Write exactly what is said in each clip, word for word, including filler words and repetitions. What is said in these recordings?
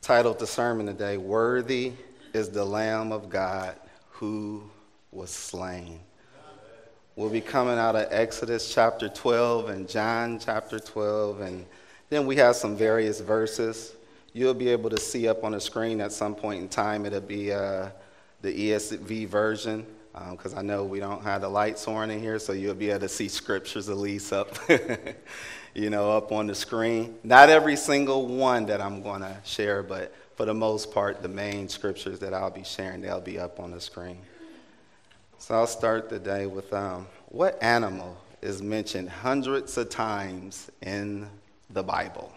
titled the sermon today, Worthy is the Lamb of God who was slain. We'll be coming out of Exodus chapter twelve and John chapter twelve, and then we have some various verses. You'll be able to see up on the screen at some point in time. It'll be uh, the E S V version, because um, I know we don't have the lights on in here, so you'll be able to see scriptures at least up, you know, up on the screen. Not every single one that I'm going to share, but for the most part, the main scriptures that I'll be sharing, they'll be up on the screen. So I'll start the day with um, what animal is mentioned hundreds of times in the Bible?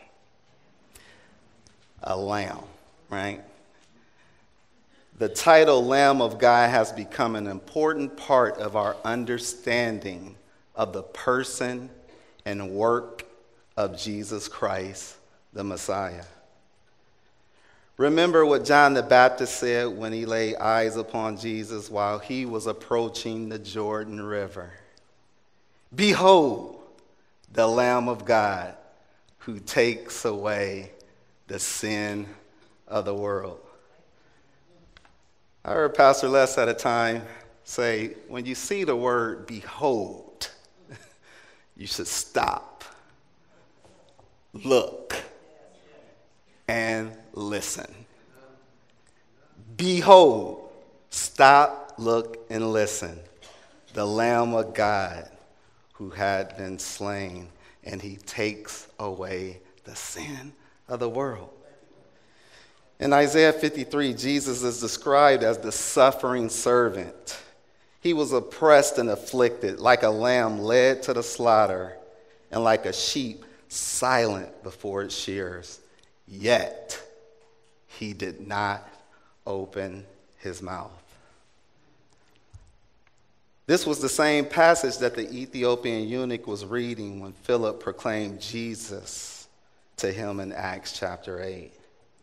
A lamb, right? The title Lamb of God has become an important part of our understanding of the person and work of Jesus Christ, the Messiah. Remember what John the Baptist said when he laid eyes upon Jesus while he was approaching the Jordan River. Behold, the Lamb of God who takes away the sin of the world. I heard Pastor Les at a time say, when you see the word behold, you should stop, look, and listen. Behold, stop, look, and listen. The Lamb of God who had been slain, and he takes away the sin of the world. In Isaiah fifty-three, Jesus is described as the suffering servant. He was oppressed and afflicted, like a lamb led to the slaughter, and like a sheep silent before its shearers. Yet he did not open his mouth. This was the same passage that the Ethiopian eunuch was reading when Philip proclaimed Jesus to him in Acts chapter eight.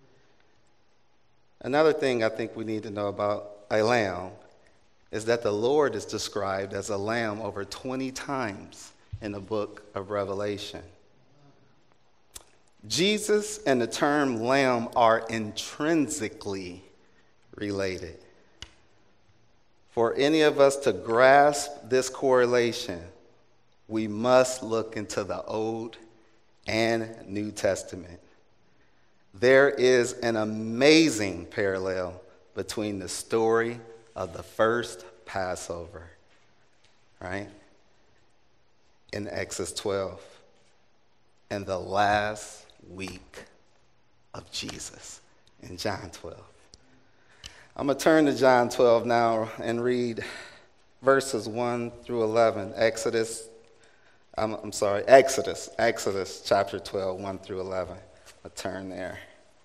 Another thing I think we need to know about a lamb is that the Lord is described as a lamb over twenty times in the book of Revelation. Jesus and the term lamb are intrinsically related. For any of us to grasp this correlation, we must look into the Old and New Testament. There is an amazing parallel between the story of the first Passover, right, in Exodus twelve, and the last week of Jesus in John twelve. I'm going to turn to John twelve now and read verses one through eleven. Exodus, I'm, I'm sorry, Exodus, Exodus chapter twelve, one through eleven. I'll turn there.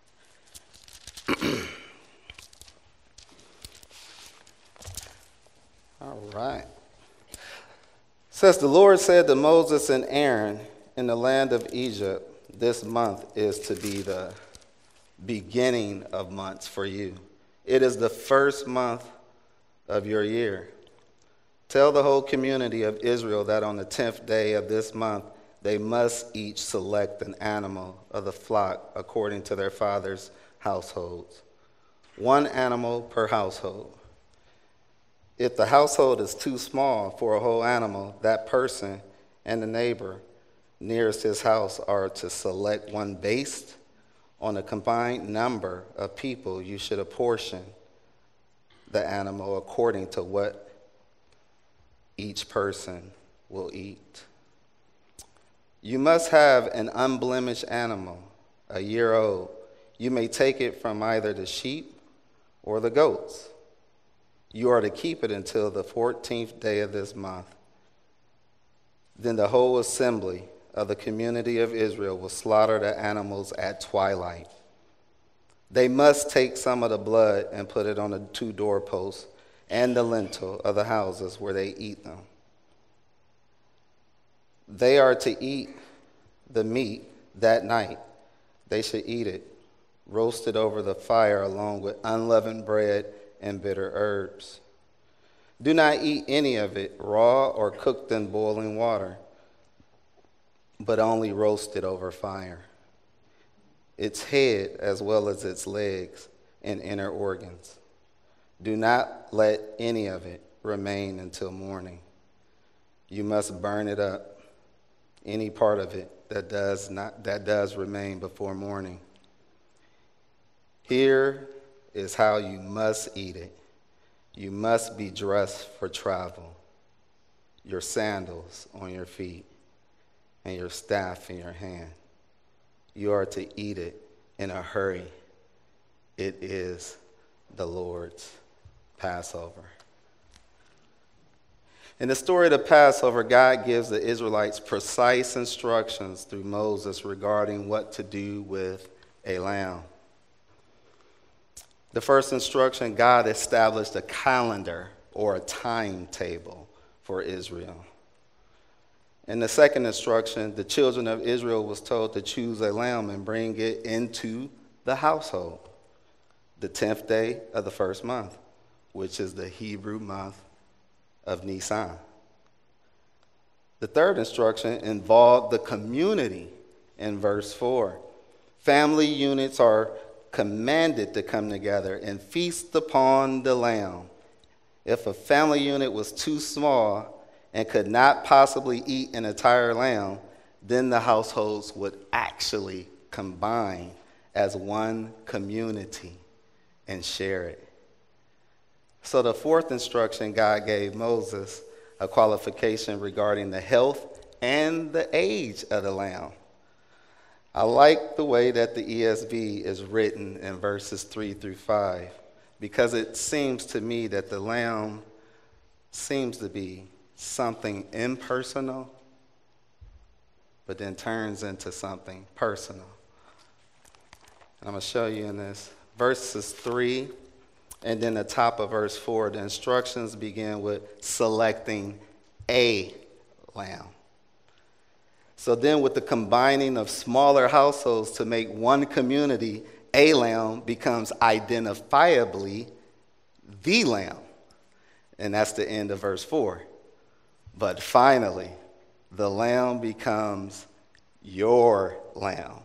All right. It says, the Lord said to Moses and Aaron in the land of Egypt, this month is to be the beginning of months for you. It is the first month of your year. Tell the whole community of Israel that on the tenth day of this month, they must each select an animal of the flock according to their father's households. One animal per household. If the household is too small for a whole animal, that person and the neighbor nearest his house are to select one based on a combined number of people. You should apportion the animal according to what each person will eat. You must have an unblemished animal, a year old. You may take it from either the sheep or the goats. You are to keep it until the fourteenth day of this month. Then the whole assembly of the community of Israel will slaughter the animals at twilight. They must take some of the blood and put it on the two doorposts and the lintel of the houses where they eat them. They are to eat the meat that night. They should eat it, roasted over the fire along with unleavened bread and bitter herbs. Do not eat any of it raw or cooked in boiling water, but only roasted over fire. its head as well as its legs and inner organs. Do not let any of it remain until morning. You must burn it up, any part of it that does not that does remain before morning. Here is how you must eat it. You must be dressed for travel, your sandals on your feet, and your staff in your hand. You are to eat it in a hurry. It is the Lord's Passover. In the story of the Passover, God gives the Israelites precise instructions through Moses regarding what to do with a lamb. The first instruction, God established a calendar or a timetable for Israel. In the second instruction, the children of Israel was told to choose a lamb and bring it into the household, the tenth day of the first month, which is the Hebrew month of Nisan. The third instruction involved the community in verse four. Family units are commanded to come together and feast upon the lamb. If a family unit was too small and could not possibly eat an entire lamb, then the households would actually combine as one community and share it. So the fourth instruction God gave Moses, a qualification regarding the health and the age of the lamb. I like the way that the E S V is written in verses three through five, because it seems to me that the lamb seems to be something impersonal, but then turns into something personal. And I'm going to show you in this. Verses three, and then the top of verse four, the instructions begin with selecting a lamb. So then with the combining of smaller households to make one community, a lamb becomes identifiably the lamb. And that's the end of verse four. But finally, the lamb becomes your lamb,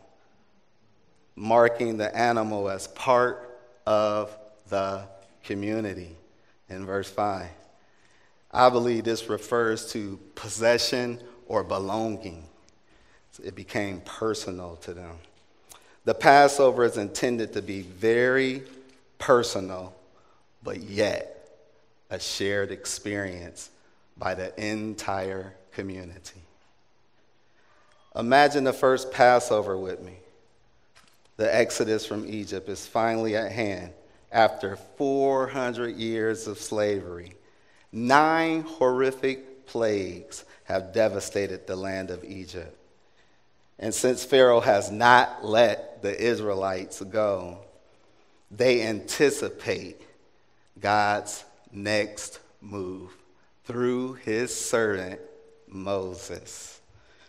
marking the animal as part of the community in verse five. I believe this refers to possession or belonging. It became personal to them. The Passover is intended to be very personal, but yet a shared experience by the entire community. Imagine the first Passover with me. The exodus from Egypt is finally at hand after four hundred years of slavery. Nine horrific plagues have devastated the land of Egypt. And since Pharaoh has not let the Israelites go, they anticipate God's next move through his servant Moses.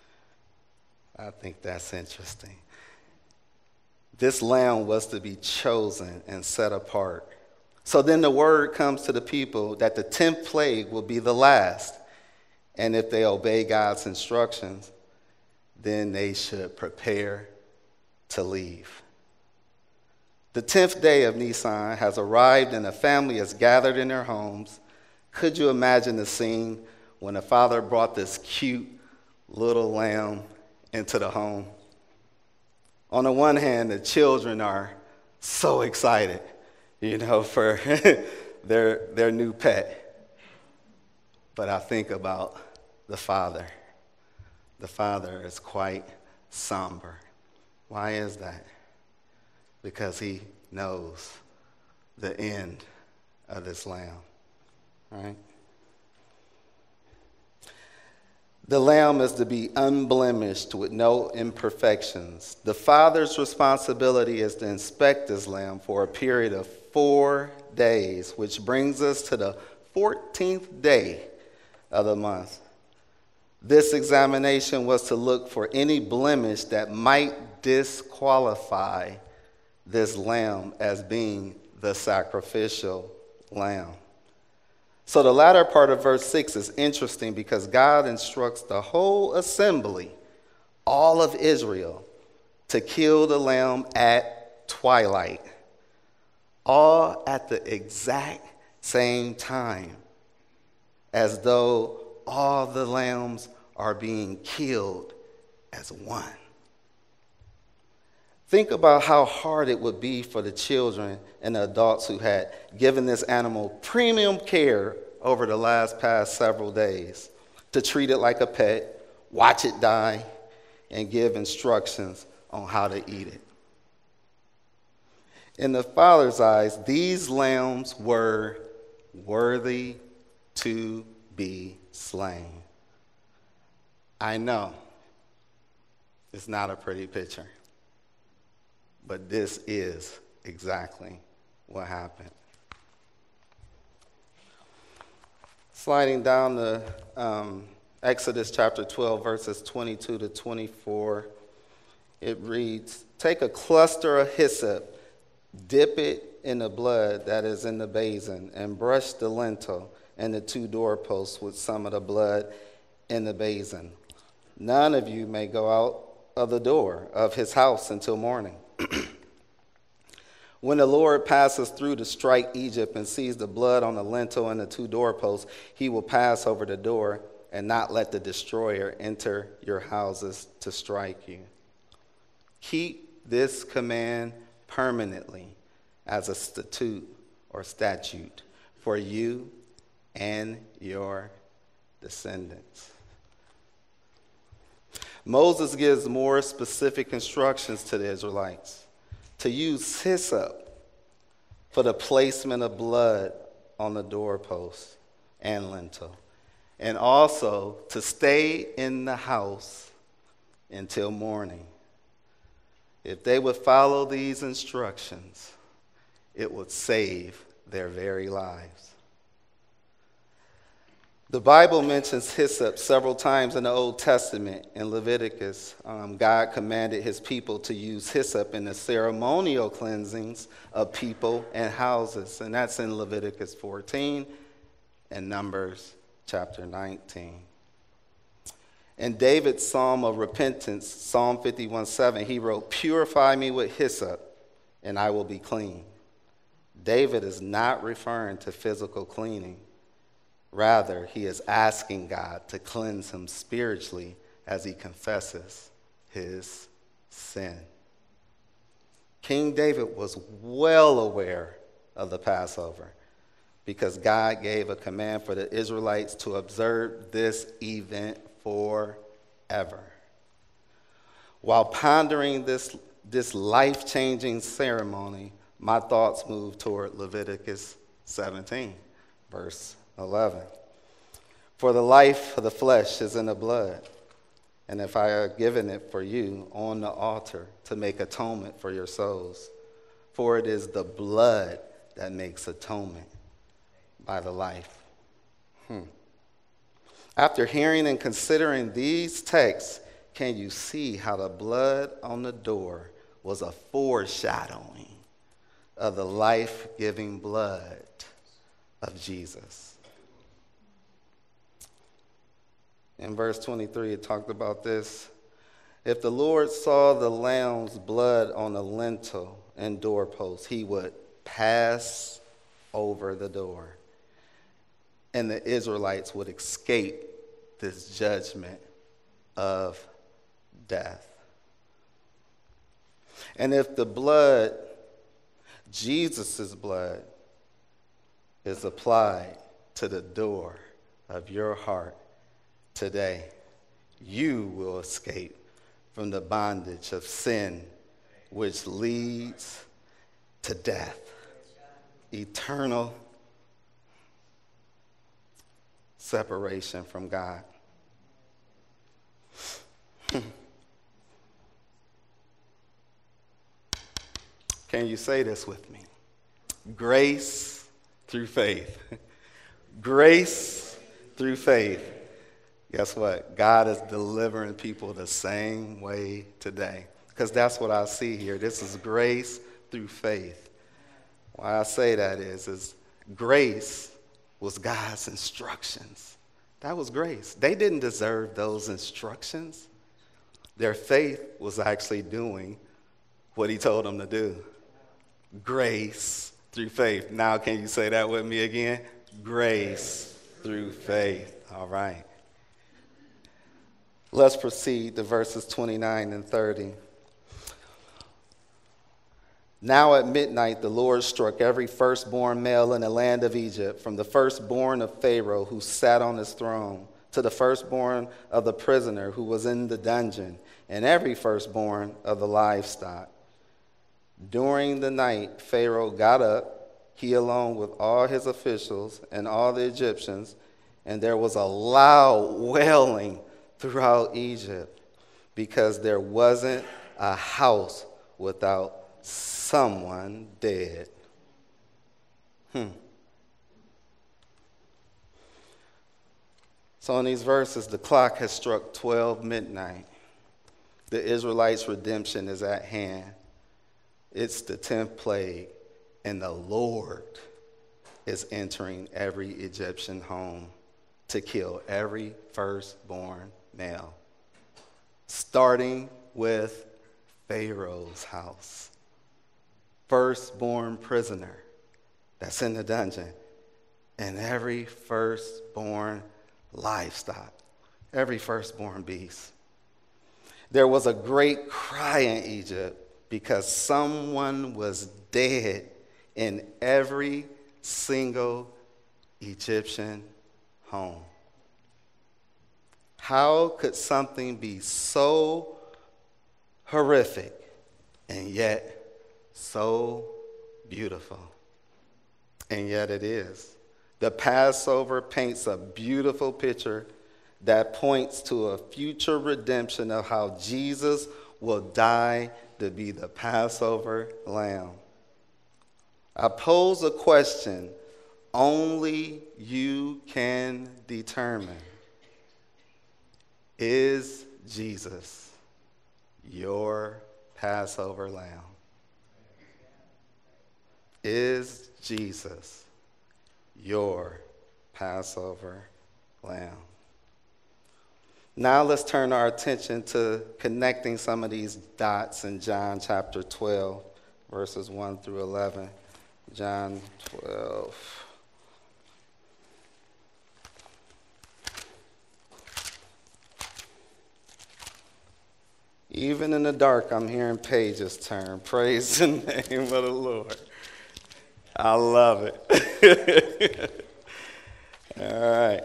I think that's interesting. This lamb was to be chosen and set apart. So then the word comes to the people that the tenth plague will be the last. And if they obey God's instructions, then they should prepare to leave. The tenth day of Nisan has arrived and the family is gathered in their homes. Could you imagine the scene when the father brought this cute little lamb into the home? On the one hand, the children are so excited, you know, for their, their new pet. But I think about the father. The father is quite somber. Why is that? Because he knows the end of this lamb, right? The lamb is to be unblemished with no imperfections. The father's responsibility is to inspect this lamb for a period of four days, which brings us to the fourteenth day of the month. This examination was to look for any blemish that might disqualify this lamb as being the sacrificial lamb. So the latter part of verse six is interesting because God instructs the whole assembly, all of Israel, to kill the lamb at twilight, all at the exact same time, as though all the lambs are being killed as one. Think about how hard it would be for the children and the adults who had given this animal premium care over the last past several days to treat it like a pet, watch it die, and give instructions on how to eat it. In the Father's eyes, these lambs were worthy to be slain. I know it's not a pretty picture, but this is exactly what happened. Sliding down to um, Exodus chapter twelve, verses twenty-two to twenty-four, it reads, "Take a cluster of hyssop, dip it in the blood that is in the basin, and brush the lintel and the two doorposts with some of the blood in the basin. None of you may go out of the door of his house until morning. When the Lord passes through to strike Egypt and sees the blood on the lintel and the two doorposts, he will pass over the door and not let the destroyer enter your houses to strike you. Keep this command permanently as a statute or statute for you and your descendants." Moses gives more specific instructions to the Israelites to use hyssop for the placement of blood on the doorpost and lintel, and also to stay in the house until morning. If they would follow these instructions, it would save their very lives. The Bible mentions hyssop several times in the Old Testament. In Leviticus, um, God commanded his people to use hyssop in the ceremonial cleansings of people and houses, and that's in Leviticus fourteen and Numbers chapter nineteen. In David's Psalm of Repentance, Psalm fifty-one seven, he wrote, "Purify me with hyssop, and I will be clean." David is not referring to physical cleaning. Rather, he is asking God to cleanse him spiritually as he confesses his sin. King David was well aware of the Passover because God gave a command for the Israelites to observe this event forever. While pondering this, this life-changing ceremony, my thoughts move toward Leviticus seventeen, verse eleven. "For the life of the flesh is in the blood, and if I have given it for you on the altar to make atonement for your souls, for it is the blood that makes atonement by the life." Hmm. After hearing and considering these texts, can you see how the blood on the door was a foreshadowing of the life-giving blood of Jesus? In verse twenty-three, it talked about this. "If the Lord saw the lamb's blood on the lintel and doorpost, he would pass over the door, and the Israelites would escape this judgment of death. And if the blood, Jesus' blood, is applied to the door of your heart today, you will escape from the bondage of sin, which leads to death, eternal separation from God. Can you say this with me? Grace through faith. Grace through faith. Guess what? God is delivering people the same way today. Because that's what I see here. This is grace through faith. Why I say that is, is grace was God's instructions. That was grace. They didn't deserve those instructions. Their faith was actually doing what he told them to do. Grace through faith. Now can you say that with me again? Grace through faith. All right. Let's proceed to verses twenty-nine and thirty. Now at midnight the Lord struck every firstborn male in the land of Egypt, from the firstborn of Pharaoh who sat on his throne, to the firstborn of the prisoner who was in the dungeon, and every firstborn of the livestock. During the night Pharaoh got up, he along with all his officials and all the Egyptians, and there was a loud wailing throughout Egypt, because there wasn't a house without someone dead. Hmm. So in these verses, the clock has struck twelve midnight. The Israelites' redemption is at hand. It's the tenth plague, and the Lord is entering every Egyptian home to kill every firstborn male, starting with Pharaoh's house. Firstborn prisoner that's in the dungeon, and every firstborn livestock, every firstborn beast. There was a great cry in Egypt because someone was dead in every single Egyptian home. How could something be so horrific and yet so beautiful? And yet it is. The Passover paints a beautiful picture that points to a future redemption of how Jesus will die to be the Passover lamb. I pose a question only you can determine. Is Jesus your Passover lamb? Is Jesus your Passover lamb? Now let's turn our attention to connecting some of these dots in John chapter twelve, verses one through eleven. John twelve. Even in the dark, I'm hearing pages turn. Praise the name of the Lord. I love it. All right.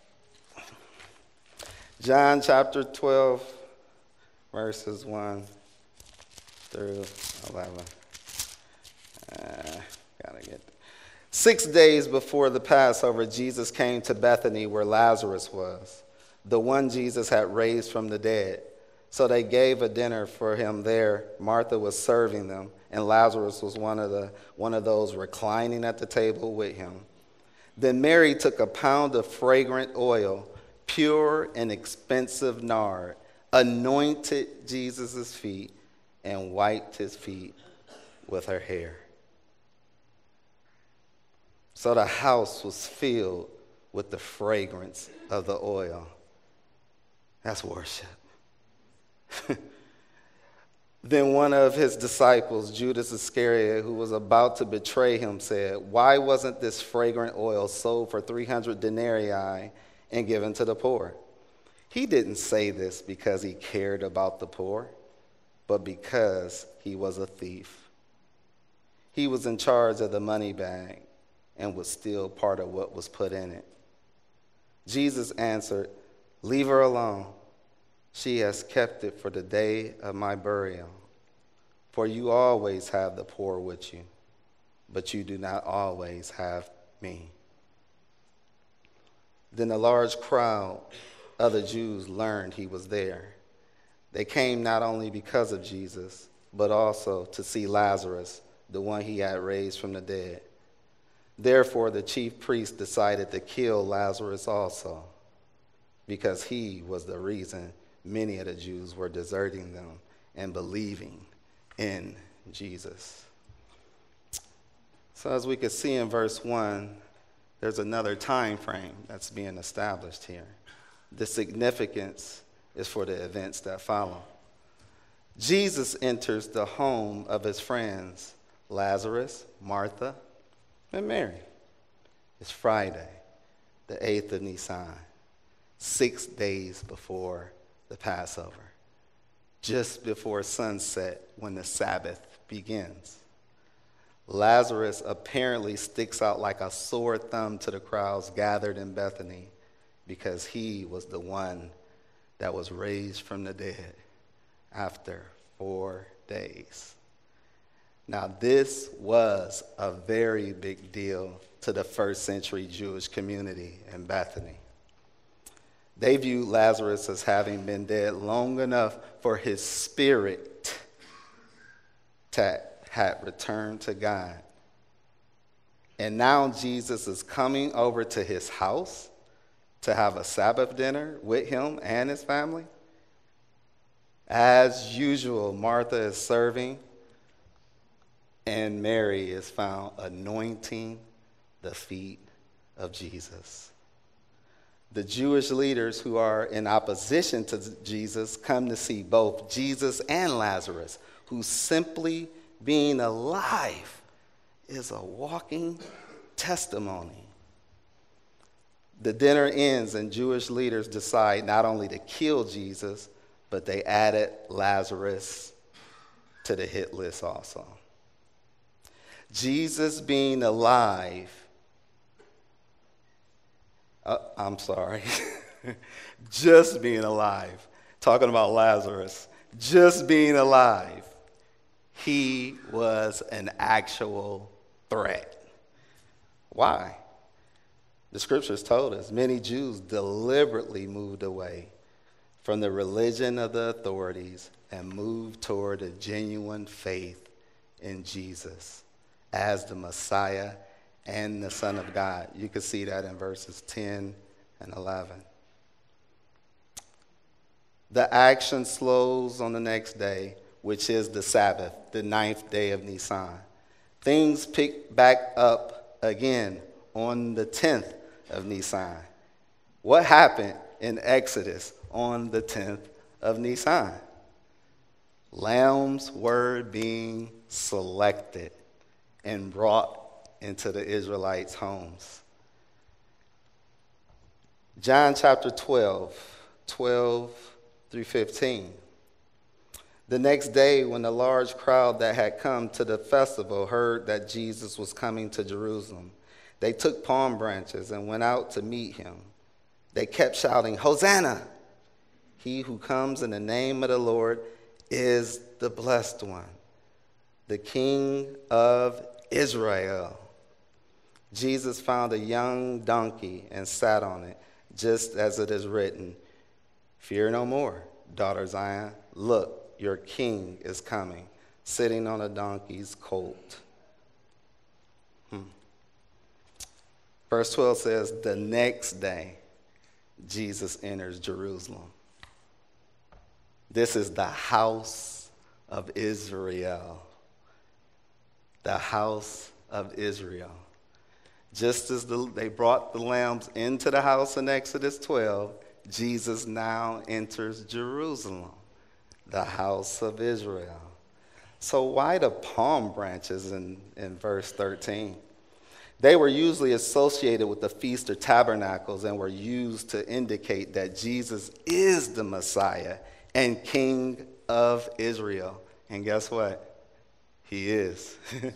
John chapter twelve, verses one through eleven. Uh, gotta get there. Six days before the Passover, Jesus came to Bethany where Lazarus was, the one Jesus had raised from the dead. So they gave a dinner for him there. Martha was serving them, and Lazarus was one of the one of those reclining at the table with him. Then Mary took a pound of fragrant oil, pure and expensive nard, anointed Jesus' feet, and wiped his feet with her hair. So the house was filled with the fragrance of the oil. That's worship. Then one of his disciples, Judas Iscariot, who was about to betray him, said, "Why wasn't this fragrant oil sold for three hundred denarii and given to the poor?" He didn't say this because he cared about the poor, but because he was a thief. He was in charge of the money bag and would steal part of what was put in it. Jesus answered, "Leave her alone. She has kept it for the day of my burial. For you always have the poor with you, but you do not always have me." Then a large crowd of the Jews learned he was there. They came not only because of Jesus, but also to see Lazarus, the one he had raised from the dead. Therefore, the chief priests decided to kill Lazarus also, because he was the reason many of the Jews were deserting them and believing in Jesus. So as we can see in verse one, there's another time frame that's being established here. The significance is for the events that follow. Jesus enters the home of his friends, Lazarus, Martha, and Mary. It's Friday, the eighth of Nisan, six days before the Passover, just before sunset when the Sabbath begins. Lazarus apparently sticks out like a sore thumb to the crowds gathered in Bethany because he was the one that was raised from the dead after four days. Now, this was a very big deal to the first century Jewish community in Bethany. They viewed Lazarus as having been dead long enough for his spirit to had returned to God. And now Jesus is coming over to his house to have a Sabbath dinner with him and his family. As usual, Martha is serving, and Mary is found anointing the feet of Jesus. The Jewish leaders who are in opposition to Jesus come to see both Jesus and Lazarus, who simply being alive is a walking testimony. The dinner ends, and Jewish leaders decide not only to kill Jesus, but they added Lazarus to the hit list also. Jesus being alive, uh, I'm sorry, just being alive, talking about Lazarus, just being alive, he was an actual threat. Why? The scriptures told us many Jews deliberately moved away from the religion of the authorities and moved toward a genuine faith in Jesus as the Messiah and the Son of God. You can see that in verses ten and eleven. The action slows on the next day, which is the Sabbath, the ninth day of Nisan. Things pick back up again on the tenth of Nisan. What happened in Exodus on the tenth of Nisan? Lambs were being selected and brought into the Israelites' homes. John chapter twelve, twelve through fifteen. The next day, when the large crowd that had come to the festival heard that Jesus was coming to Jerusalem, they took palm branches and went out to meet him. They kept shouting, "Hosanna! He who comes in the name of the Lord is the blessed one, the King of Israel." Jesus found a young donkey and sat on it, just as it is written, "Fear no more, daughter Zion. Look, your king is coming, sitting on a donkey's colt." Hmm. Verse twelve says, the next day, Jesus enters Jerusalem. This is the house of Israel. The house of Israel. Just as the, they brought the lambs into the house in Exodus twelve, Jesus now enters Jerusalem, the house of Israel. So why the palm branches in, in verse thirteen? They were usually associated with the Feast of Tabernacles and were used to indicate that Jesus is the Messiah and King of Israel. And guess what? He is.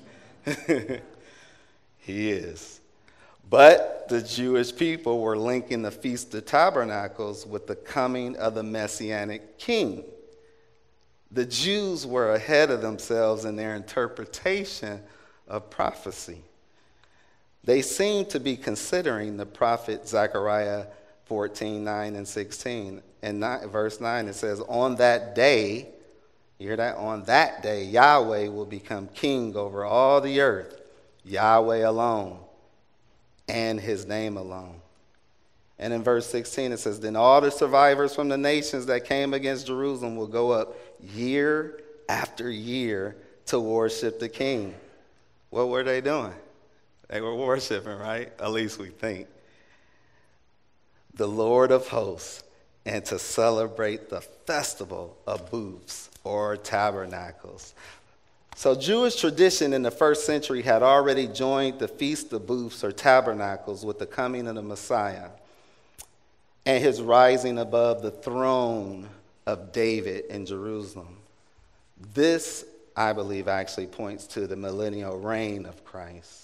He is. But the Jewish people were linking the Feast of Tabernacles with the coming of the Messianic King. The Jews were ahead of themselves in their interpretation of prophecy. They seemed to be considering the prophet Zechariah fourteen, nine and sixteen. In verse nine, it says, on that day, you hear that? On that day, Yahweh will become king over all the earth, Yahweh alone, and his name alone. And in verse sixteen, it says, then all the survivors from the nations that came against Jerusalem will go up year after year to worship the king. What were they doing? They were worshiping, right? At least we think. The Lord of hosts, and to celebrate the festival of booths or tabernacles. So Jewish tradition in the first century had already joined the Feast of Booths or tabernacles with the coming of the Messiah and his rising above the throne of David in Jerusalem. This, I believe, actually points to the millennial reign of Christ.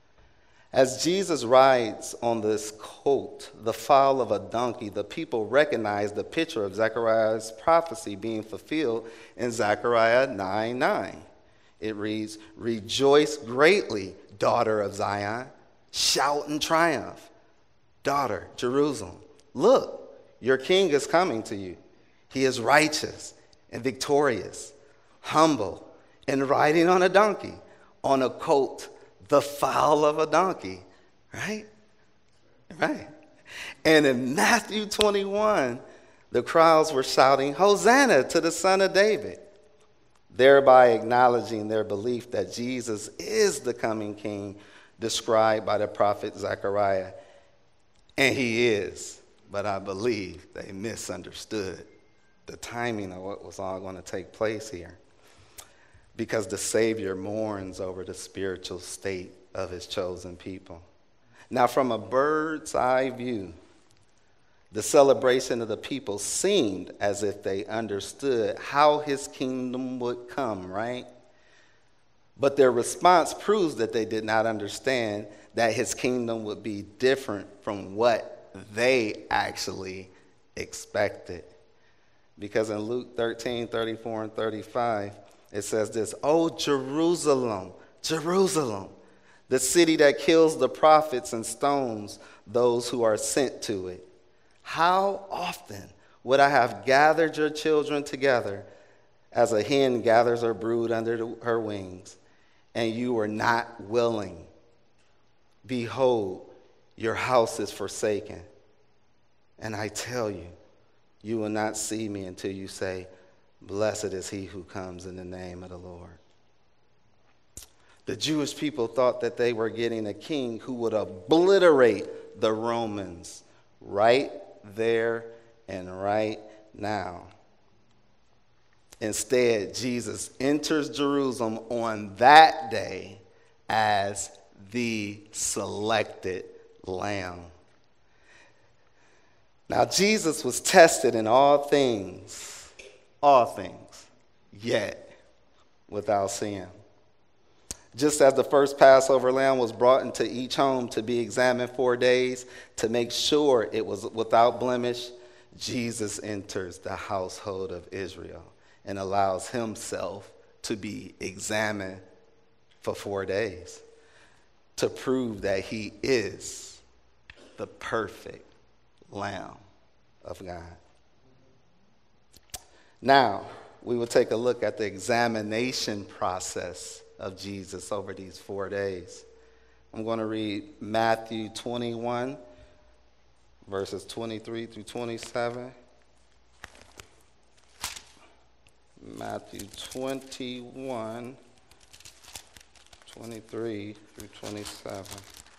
As Jesus rides on this colt, the foal of a donkey, the people recognize the picture of Zechariah's prophecy being fulfilled in Zechariah nine nine. It reads, "Rejoice greatly, daughter of Zion. Shout in triumph, daughter Jerusalem. Look, your king is coming to you. He is righteous and victorious, humble, and riding on a donkey, on a colt, the foal of a donkey." Right? Right. And in Matthew twenty-one, the crowds were shouting, "Hosanna to the Son of David," thereby acknowledging their belief that Jesus is the coming king described by the prophet Zechariah. And he is, but I believe they misunderstood the timing of what was all going to take place here, because the Savior mourns over the spiritual state of his chosen people. Now, from a bird's eye view, the celebration of the people seemed as if they understood how his kingdom would come, right? But their response proves that they did not understand that his kingdom would be different from what they actually expected. Because in Luke thirteen, thirty-four, and thirty-five, it says this, "O Jerusalem, Jerusalem, the city that kills the prophets and stones those who are sent to it. How often would I have gathered your children together as a hen gathers her brood under her wings, and you were not willing? Behold, your house is forsaken. And I tell you, you will not see me until you say, 'Blessed is he who comes in the name of the Lord.'" The Jewish people thought that they were getting a king who would obliterate the Romans right there and right now. Instead, Jesus enters Jerusalem on that day as the selected lamb. Now, Jesus was tested in all things, all things, yet without sin. Just as the first Passover lamb was brought into each home to be examined four days to make sure it was without blemish, Jesus enters the household of Israel and allows himself to be examined for four days to prove that he is the perfect Lamb of God. Now, we will take a look at the examination process of Jesus over these four days. I'm going to read Matthew twenty-one, verses twenty-three through twenty-seven. Matthew twenty-one, twenty-three through twenty-seven.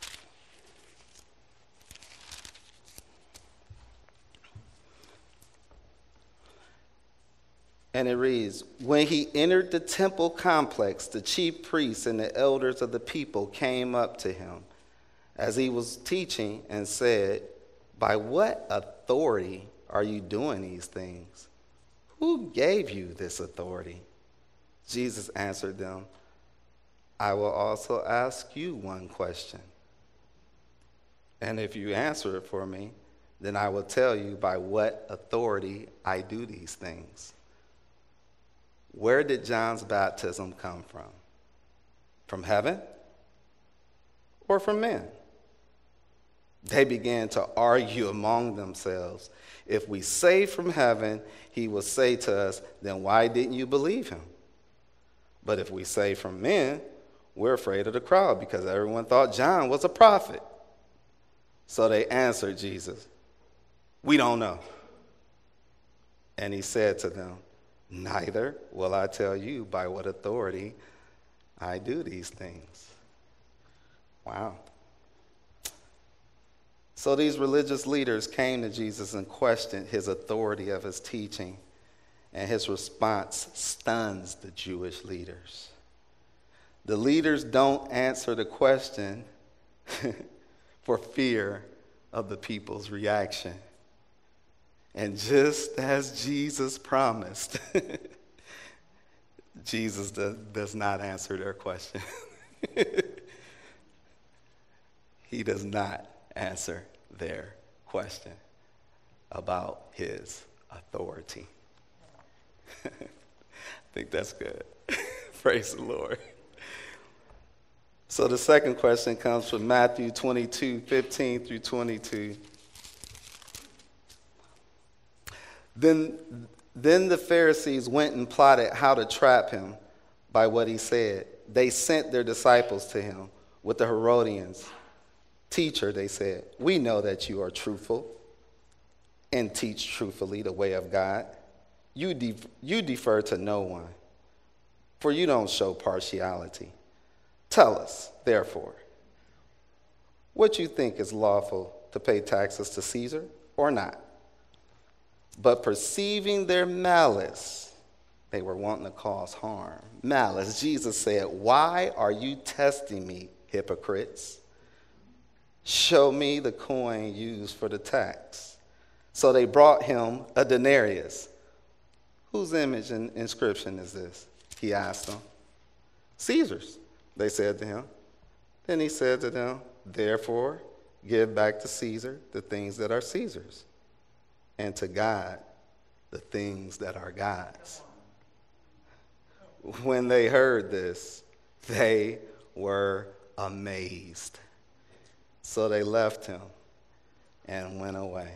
And it reads, "When he entered the temple complex, the chief priests and the elders of the people came up to him as he was teaching and said, 'By what authority are you doing these things? Who gave you this authority?' Jesus answered them, 'I will also ask you one question. And if you answer it for me, then I will tell you by what authority I do these things. Where did John's baptism come from? From heaven or from men?' They began to argue among themselves. 'If we say from heaven,' he will say to us, 'then why didn't you believe him? But if we say from men, we're afraid of the crowd because everyone thought John was a prophet.' So they answered Jesus, 'We don't know.' And he said to them, 'Neither will I tell you by what authority I do these things.'" Wow. So these religious leaders came to Jesus and questioned his authority of his teaching. and his response stuns the Jewish leaders. The leaders don't answer the question for fear of the people's reaction. And just as Jesus promised, Jesus does, does not answer their question. He does not answer their question about his authority. I think that's good. Praise the Lord. So the second question comes from Matthew twenty-two, fifteen through twenty-two. Then, then the Pharisees went and plotted how to trap him by what he said. They sent their disciples to him with the Herodians. Teacher, they said, we know that you are truthful and teach truthfully the way of God. You, def- you defer to no one, for you don't show partiality. Tell us, therefore, what you think is lawful to pay taxes to Caesar or not. But perceiving their malice, they were wanting to cause harm. Malice, Jesus said, why are you testing me, hypocrites? Show me the coin used for the tax. So they brought him a denarius. Whose image and inscription is this? He asked them. Caesar's, they said to him. Then he said to them, therefore, give back to Caesar the things that are Caesar's, and to God the things that are God's. When they heard this, they were amazed. So they left him and went away.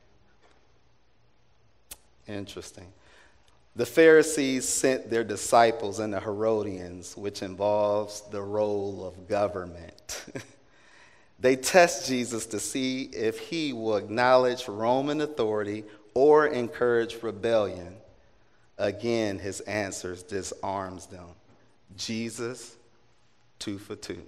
Interesting. The Pharisees sent their disciples and the Herodians, which involves the role of government. They test Jesus to see if he will acknowledge Roman authority or encourage rebellion. Again, his answers disarms them. Jesus, two for two.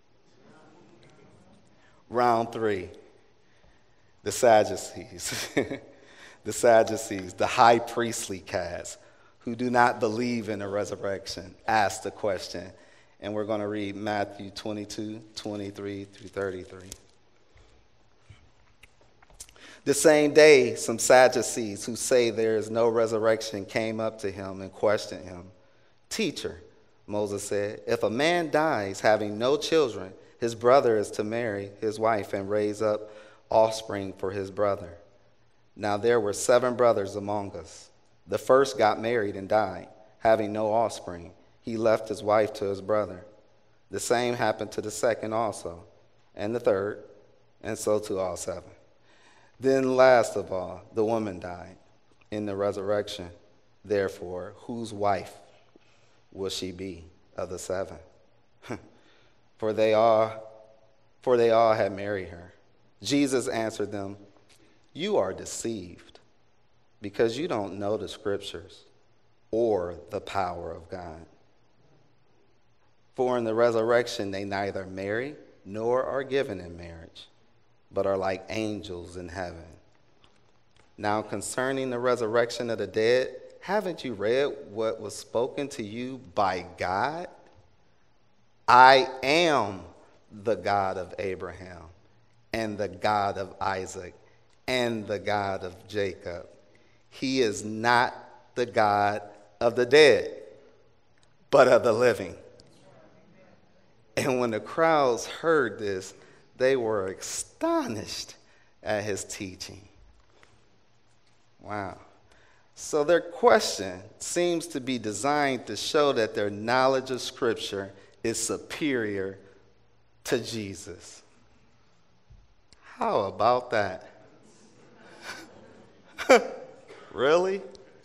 Round three, the Sadducees. The Sadducees, the high priestly caste, who do not believe in a resurrection, asked the question. And we're going to read Matthew twenty-two, twenty-three through thirty-three. The same day, some Sadducees who say there is no resurrection came up to him and questioned him. Teacher, Moses said, if a man dies having no children, his brother is to marry his wife and raise up offspring for his brother. Now there were seven brothers among us. The first got married and died, having no offspring. He left his wife to his brother. The same happened to the second also, and the third, and so to all seven. Then last of all, the woman died in the resurrection. Therefore, whose wife will she be of the seven? for they all, for they all had married her. Jesus answered them, you are deceived because you don't know the scriptures or the power of God. For in the resurrection they neither marry nor are given in marriage, but are like angels in heaven. Now concerning the resurrection of the dead, haven't you read what was spoken to you by God? I am the God of Abraham and the God of Isaac and the God of Jacob. He is not the God of the dead, but of the living. And when the crowds heard this, they were astonished at his teaching. Wow. So their question seems to be designed to show that their knowledge of Scripture is superior to Jesus. How about that? Really?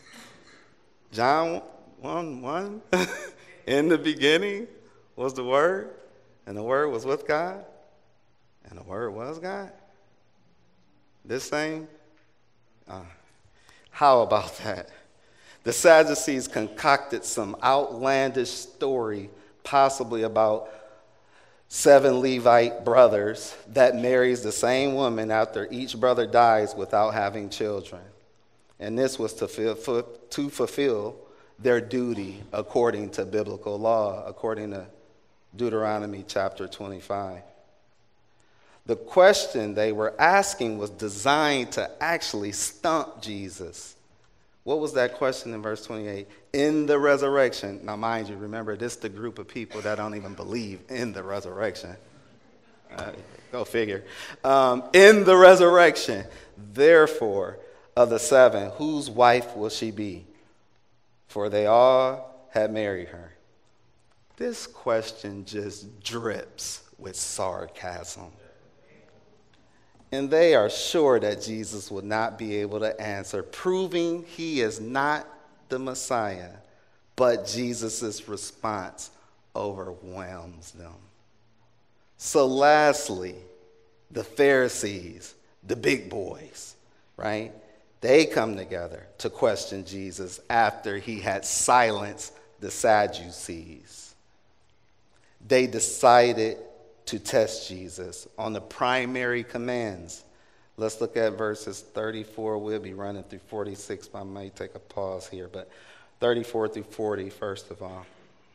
John one one? In the beginning was the Word, and the Word was with God, and the Word was God? This thing? Uh, how about that? The Sadducees concocted some outlandish story, possibly about seven Levite brothers that marries the same woman after each brother dies without having children. And this was to, feel, to fulfill their duty according to biblical law, according to Deuteronomy chapter twenty-five. The question they were asking was designed to actually stump Jesus. What was that question in verse twenty-eight? In the resurrection. Now, mind you, remember, this is the group of people that don't even believe in the resurrection. Uh, go figure. Um, in the resurrection, therefore, of the seven, whose wife will she be? For they all had married her. This question just drips with sarcasm. And they are sure that Jesus will not be able to answer, proving he is not the Messiah. But Jesus' response overwhelms them. So lastly, the Pharisees, the big boys, right? They come together to question Jesus after he had silenced the Sadducees. They decided to test Jesus on the primary commands. Let's look at verses thirty-four. We'll be running through forty-six, but I might take a pause here. But thirty-four through forty, first of all.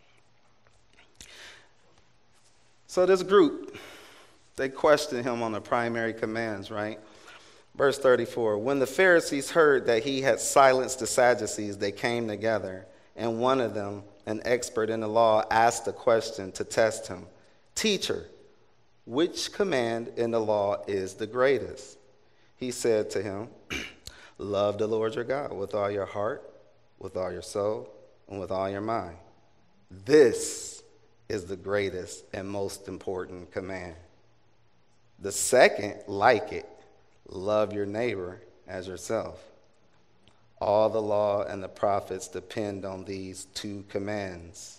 So this group, they questioned him on the primary commands, right? Verse thirty-four, when the Pharisees heard that he had silenced the Sadducees, they came together, and one of them, an expert in the law, asked a question to test him. Teacher, which command in the law is the greatest? He said to him, love the Lord your God with all your heart, with all your soul, and with all your mind. This is the greatest and most important command. The second, like it, love your neighbor as yourself. All the law and the prophets depend on these two commands.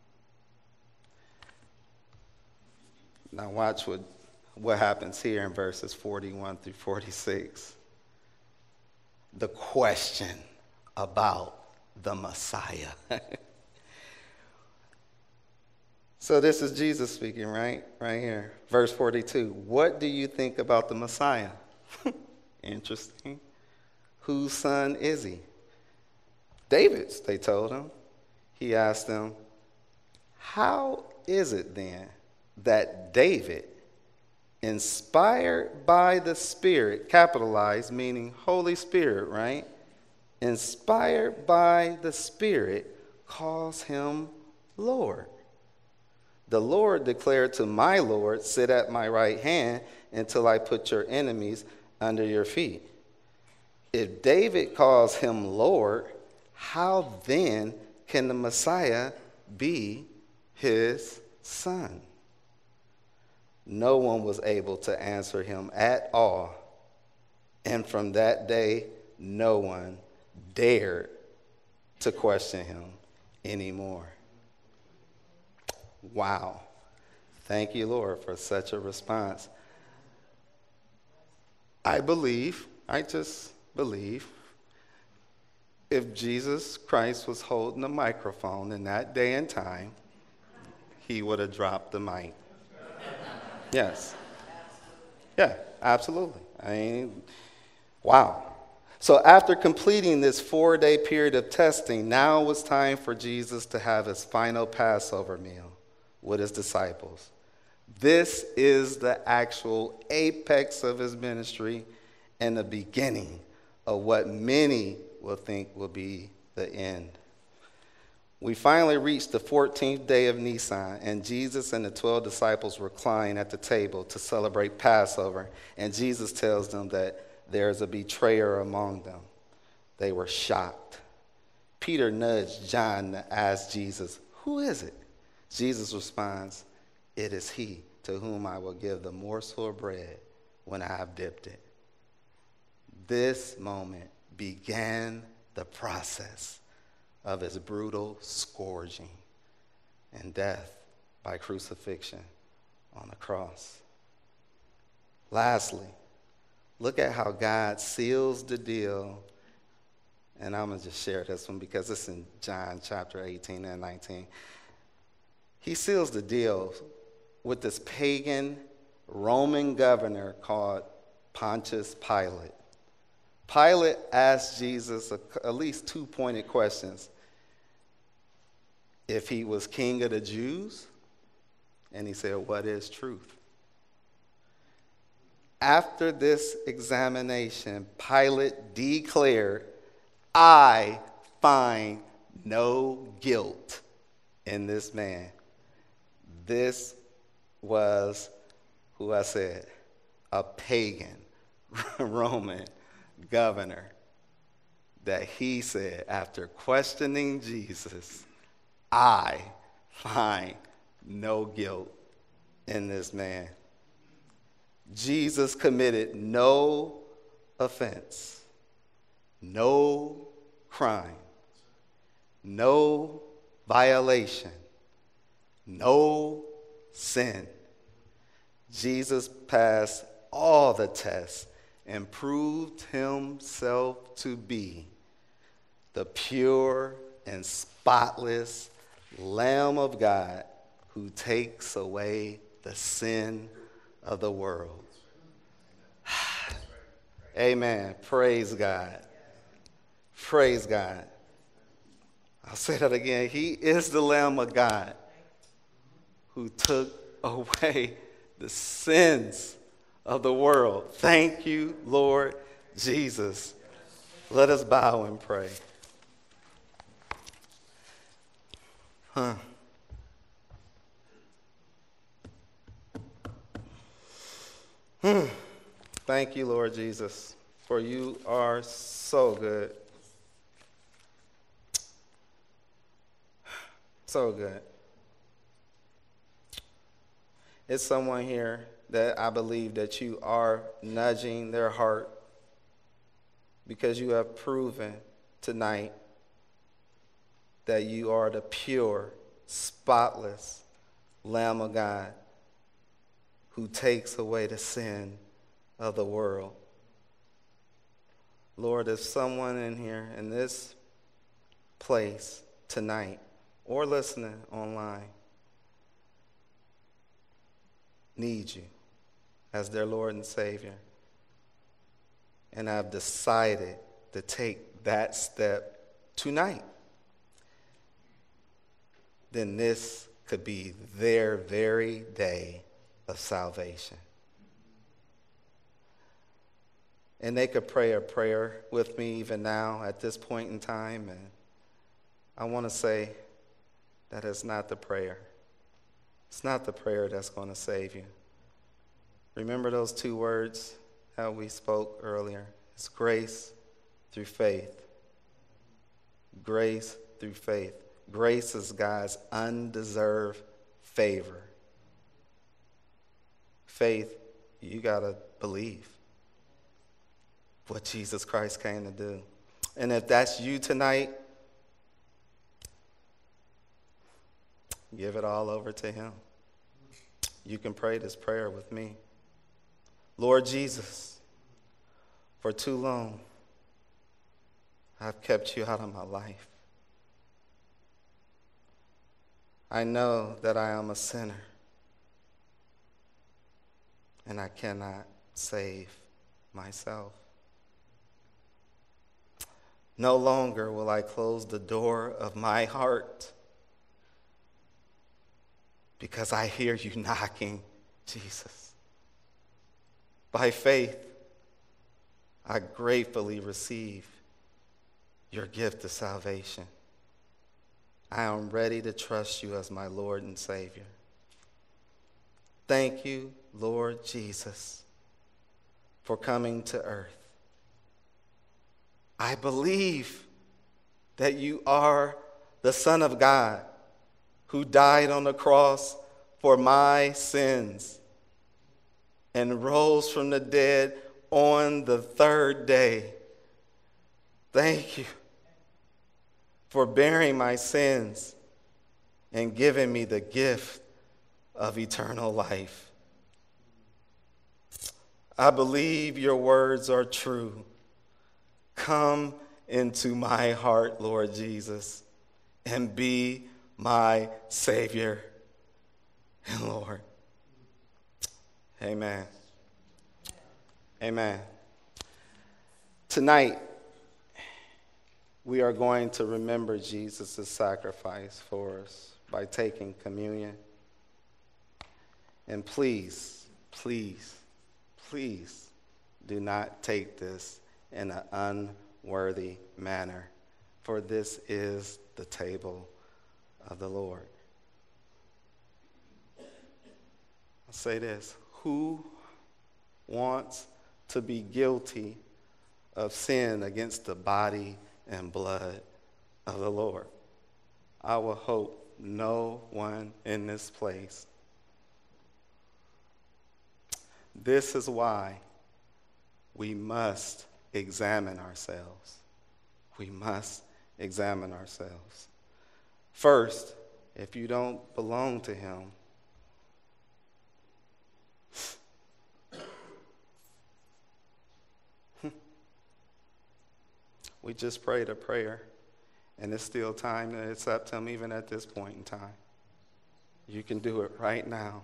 Now watch what, what happens here in verses forty-one through forty-six. The question about the Messiah. So this is Jesus speaking, right? Right here. Verse forty-two. What do you think about the Messiah? Interesting. Whose son is he? David's, they told him. He asked them, how is it then that David, inspired by the Spirit, capitalized, meaning Holy Spirit, right? Inspired by the Spirit, calls him Lord. The Lord declared to my Lord, sit at my right hand until I put your enemies under your feet. If David calls him Lord, how then can the Messiah be his son? No one was able to answer him at all. And from that day, no one dared to question him anymore. Wow. Thank you, Lord, for such a response. I believe, I just believe, if Jesus Christ was holding a microphone in that day and time, he would have dropped the mic. Yes. Yeah, absolutely. I mean, wow. So after completing this four-day period of testing, now it was time for Jesus to have his final Passover meal with his disciples. This is the actual apex of his ministry and the beginning of what many will think will be the end. We finally reached the fourteenth day of Nisan, and Jesus and the twelve disciples recline at the table to celebrate Passover, and Jesus tells them that there's a betrayer among them. They were shocked. Peter nudged John to ask Jesus, who is it? Jesus responds, it is he to whom I will give the morsel of bread when I have dipped it. This moment began the process of his brutal scourging and death by crucifixion on the cross. Lastly, look at how God seals the deal. And I'm going to just share this one because it's in John chapter eighteen and nineteen. He seals the deal with this pagan Roman governor called Pontius Pilate. Pilate asked Jesus a, at least two pointed questions. If he was king of the Jews, and he said, what is truth? After this examination, Pilate declared, I find no guilt in this man. This was who I said, a pagan Roman governor, that he said, after questioning Jesus, I find no guilt in this man. Jesus committed no offense, no crime, no violation, no sin. Jesus passed all the tests and proved himself to be the pure and spotless Lamb of God who takes away the sin of the world. Amen. Praise God. Praise God. I'll say that again. He is the Lamb of God who took away the sins of the world. Thank you, Lord Jesus. Let us bow and pray. Huh. Hmm. Thank you, Lord Jesus, for you are so good. So good. It's someone here that I believe that you are nudging their heart because you have proven tonight that you are the pure, spotless Lamb of God who takes away the sin of the world. Lord, if someone in here in this place tonight or listening online needs you as their Lord and Savior, and have decided to take that step tonight, then this could be their very day of salvation. And they could pray a prayer with me even now at this point in time. And I want to say that it's not the prayer. It's not the prayer that's going to save you. Remember those two words how we spoke earlier? It's grace through faith. Grace through faith. Grace is God's undeserved favor. Faith, you got to believe what Jesus Christ came to do. And if that's you tonight, give it all over to him. You can pray this prayer with me. Lord Jesus, for too long, I've kept you out of my life. I know that I am a sinner, and I cannot save myself. No longer will I close the door of my heart because I hear you knocking, Jesus. By faith, I gratefully receive your gift of salvation. I am ready to trust you as my Lord and Savior. Thank you, Lord Jesus, for coming to earth. I believe that you are the Son of God who died on the cross for my sins and rose from the dead on the third day. Thank you for bearing my sins and giving me the gift of eternal life. I believe your words are true. Come into my heart, Lord Jesus, and be my Savior and Lord. Amen. Amen. Tonight, we are going to remember Jesus' sacrifice for us by taking communion. And please, please, please do not take this in an unworthy manner, for this is the table of the Lord. I'll say this: who wants to be guilty of sin against the body and blood of the Lord? I will hope no one in this place. This is why we must examine ourselves. We must examine ourselves. First, if you don't belong to him, we just prayed a prayer, and it's still time to accept him even at this point in time. You can do it right now.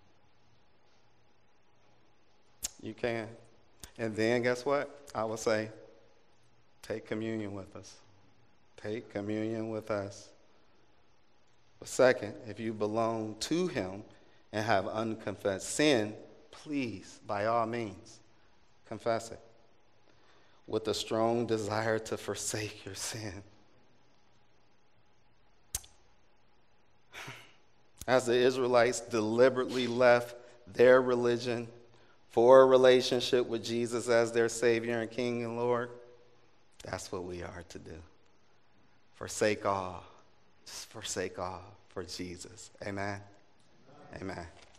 You can. And then guess what? I will say, take communion with us. Take communion with us. But second, if you belong to him and have unconfessed sin, please, by all means, confess it with a strong desire to forsake your sin. As the Israelites deliberately left their religion for a relationship with Jesus as their Savior and King and Lord, that's what we are to do. Forsake all. Just forsake all for Jesus. Amen. Amen. Amen.